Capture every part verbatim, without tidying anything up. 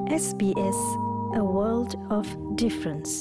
S B S, a world of difference.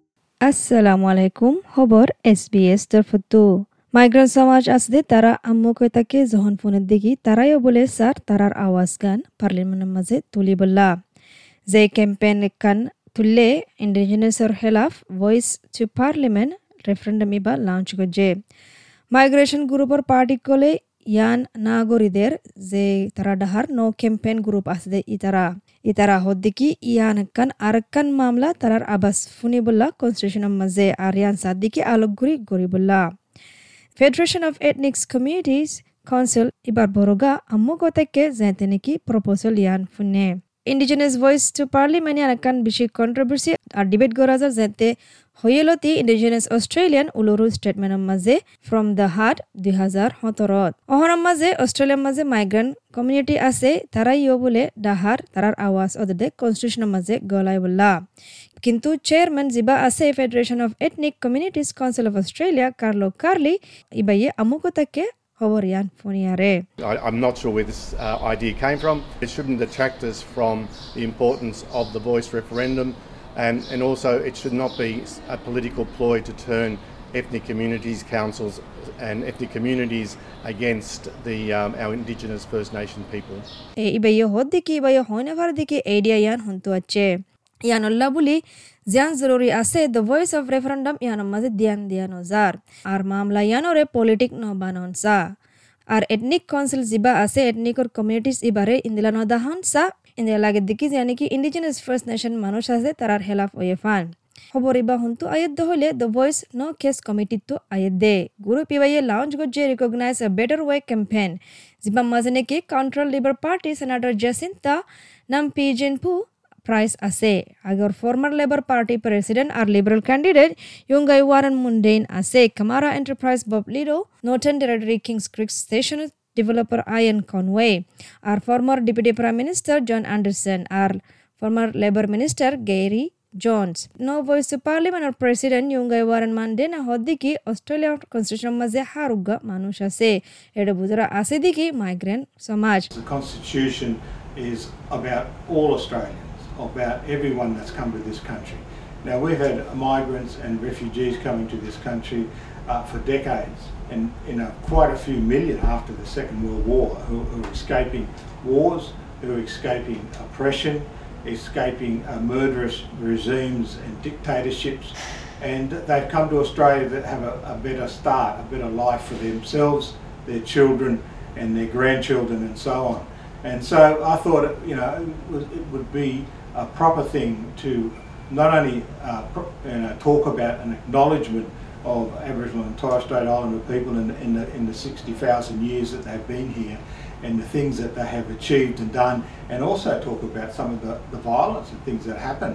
আসসালামু আলাইকুম খবর এস বি এস তরফতু মাইগ্রেন্ট সমাজ আসদে তারা আম্মু কইতাকে যখন ফোনের দিকে তারাইও বলে স্যার তারার আওয়াজ গান পার্লিমেন্টের মাঝে তুলি বললা যে ক্যাম্পেইন কান তুললে ইন্ডিজিনাসর হেলাফ ভয়েস টু পার্লিমেন্ট রেফারেন্ডাম ইবা লঞ্চ করছে মাইগ্রেশন গ্রুপের পার্টি কলে ইয়ান নাগরিকদের যে তারা ডাহার নো ক্যাম্পেইন গ্রুপ আসদে ইতারা ইতারা হদ্দিকি ইয়ান কান আরকান মামলা তারার আবাস ফুনিবুল্লাহ কনস্টিটিউশনের মাঝে আর ইয়ান সাদ্দিকি আলোকগুড়ি গরিবুল্লাহ federation of ethnics communities council ইবার বড়গা আম্মু গতেকে যেতে নাকি প্রপোজাল ইয়ান ফুনে ইন্ডিজিনাস ভয়েস টু পার্লিমেন্ট ইয়ান কান বেশি কন্ট্রোভার্সি আর ডিবেট গরাজার যেতে হইলতি ইন্ডিজিনাস অস্ট্রেলিয়ান উলুরু স্টেটমেন্টের মাঝে ফ্রম দ্য হার্ট দুই হাজার সতেরোত অহরম মাঝে অস্ট্রেলিয়ার মাঝে মাইগ্রেন্ট কমিউনিটি আছে তারাইও বলে ডাহার তারার আওয়াজ ওদের কনস্টিটিউশনের মাঝে গলাই বললা কিন্তু চেয়ারম্যান জিবা আছে federation of ethnic communities council of Australia Carlo Carli ইবাইয়ে আমুকতাকে Hoborian Foniare. I'm not sure where this uh, idea came from. It shouldn't detract us from the importance of the voice referendum, and, and also it should not be a political ploy to turn ethnic communities, councils and ethnic communities against the um, our Indigenous First Nation people. Ibayo hoddiki ibayo honevar diki idea yan hontu ache. Yan Allah buli জিয়ান জরুরি আছে the voice of referendum ইয়ানোর মাঝে দিয়ান দিয়ানো যার আর মামলা ইয়ানোরে politic ন বানন সা আর এথনিক কাউন্সিল জিবা আছে এথনিকর কমিউনিটিস ইবারে ইন্দিলানো দাহন সা ইন্দিলা লাগে দিকি জানি কি ইন্ডিজিনাস ফার্স্ট নেশন মানুষ আছে তারার হেলাফ ওয়েফান খবর ইবা হন্তু আয়দ্দ হলে the voice no case committee তো আয়দ্দে গ্রুপ ইবাইয়ে লঞ্চ গজে recognise a better way campaign জিবা মাঝে নাকি কাউন্টার লিবার পার্টি সেনেটর জেসিন্তা নাম পিজেনপু Price ase agar former Labour Party president or Liberal candidate Yungai Warren Mundane ase Kamara Enterprise Bob Lido Northern Territory Kings Creek Station developer Ian Conway our former Deputy Prime Minister John Anderson our former Labour Minister Gary Jones no voice to Parliament or President Yungai Warren Mundane hoddiki Australia Constitution maze haruga manush ase edo buzara ase diki migrant samaj the Constitution is about all Australians, about everyone that's come to this country. Now we've had migrants and refugees coming to this country uh, for decades, and you know quite a few million after the Second World War who, who are escaping wars, who are escaping oppression, escaping uh, murderous regimes and dictatorships, and they've come to Australia that have a, a better start, a better life for themselves, their children and their grandchildren and so on. And so I thought it, you know it, was, it would be a proper thing to not only uh, pro- you know, talk about an acknowledgement of Aboriginal and Torres Strait Islander people in, in the in the sixty thousand years that they've been here and the things that they have achieved and done, and also talk about some of the, the violence and things that happen.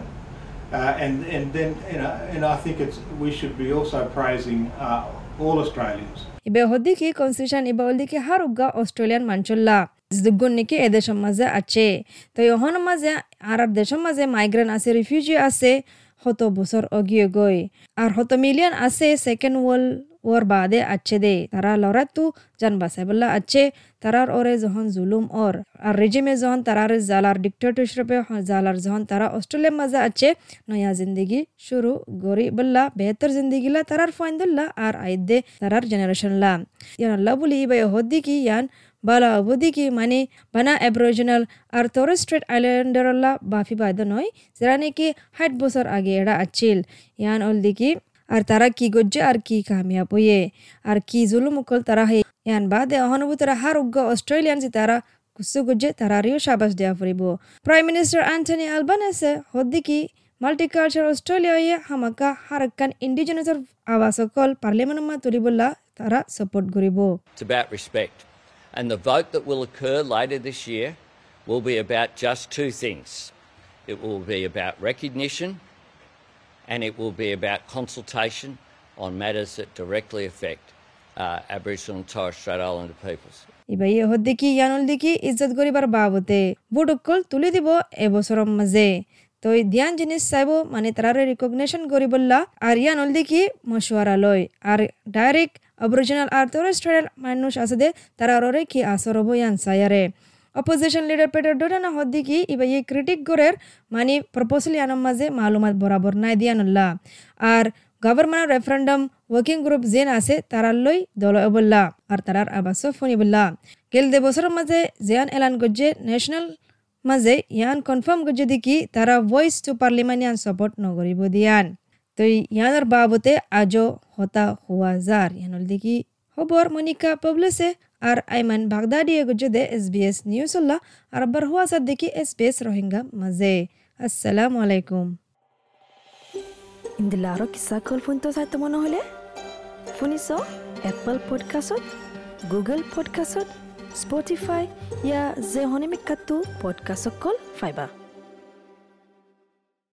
Uh, and and then you know and I think it's we should be also praising uh, all Australians. Ibe hodiki constitution ibe holdiki haruga Australian manchulla Zdugun niki edeshon maze ache to yohon maze arar deshon maze migrant ase refugee ase hoto bosor ogie goi ar hoto million ase second world war bade ache de tara loratu jan baseballa ache tarar ore zohon zulum or ar regime zohon tarar zalar dictatorship zalar zohon tara Australia maze ache noya zindagi shuru gori balla behtar zindagi la tarar faindulla ar aide tarar generation la yan labuli be hodiki yan bala abudiki mani bana Aboriginal আর Torres Strait Islanderla বাফি Baida নয় যারা নাকি ষাট বছর আগে এরা আছিল ইয়ান অলদিকি আর তারা কি গজ্জে আর কি কামিয়াব হয়ে আর কি জুলুম কল তারা হে ইয়ান বাদে অহনুভূতরা হার উগ্র অস্ট্রেলিয়ান যে তারা কুসু গজ্জে তারারিও সাবাস দেয়া ফুরিব প্রাইম মিনিস্টার অ্যান্টনি আলবানেসে হদ্দিকি মাল্টিকালচার অস্ট্রেলিয়ায় হামাকা হারকান ইন্ডিজিনাসর আবাসকল পার্লামেন্ট মা তুলিবল্লা তারা সাপোর্ট করিব It's about respect. And the vote that will occur later this year will be about just two things. It will be about recognition and it will be about consultation on matters that directly affect uh, Aboriginal and Torres Strait Islander peoples. ইবাইয়ে হদ্দিকি ইয়ানুল দিকি ইজ্জত করিবার বাবতে বুটকল তুলি দিব এবছরম মাঝে তো ধ্যান জিনিস চাইব মানে তারারে রিকগনিশন করিবল্লা আর ইয়ানুল দিকি মশওয়ারা লয় আর ডাইরেক্ট Aboriginal আর Torres Strait মানুষ আছে দে তারা ওরে কি আসর হবো ইয়ান সায়ারে অপোজিশন লিডার পেটার ডোডানা হদ্দিকি ইবা এই ক্রিটিক গরের মানে প্রপোজাল ইয়ানোর মাঝে মালুমাত বরাবর নাই দিয়ানুল্লাহ আর গভর্নমেন্ট রেফারেন্ডাম ওয়ার্কিং গ্রুপ যেন আছে তারালই দল বললা আর তারার আবাস ফোনিবুল্লাহ গেল দে বছরের মাঝে জিয়ান এলান গজ্জে ন্যাশনাল মাঝে ইয়ান কনফার্ম গজ্জে দিকি তারা ভয়েস টু পার্লিমেন্ট ইয়ান সাপোর্ট নগরিব দিয়ান তো ইয়ানোর বাবতে আজও হতা হুয়া যার ইয়ানুল দিকি খবর মনিকা পাবলেছে আর আইমান বাগদাদিয়ে গজ্জে দে এসবিএস নিউজুল্লাহ আর আবার হুয়া সাদ দেখি এসবিএস রোহিঙ্গা মাঝে আসসালামু আলাইকুম ইন্দিলারো কিসা কল ফোন তো চাইতে মনে হলে শুনিছ এপল পডকাষ্টত গুগল পডকাষ্টত স্পটিফাই ইয়া যে হনিমিকাতো পডকাষ্ট কল ফাইবা